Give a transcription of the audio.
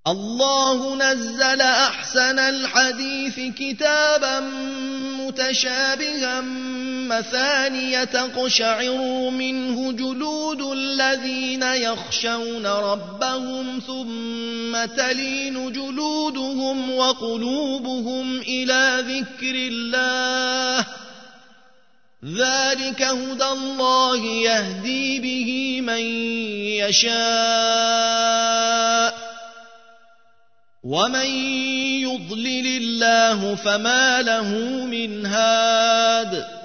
الله نزل أحسن الحديث كتابا متشابها مثانية تقشعر منه جلود الذين يخشون ربهم ثم تلين جلودهم وقلوبهم إلى ذكر الله ذلك هدى الله يهدي به من يشاء ومن يضلل الله فما له من هاد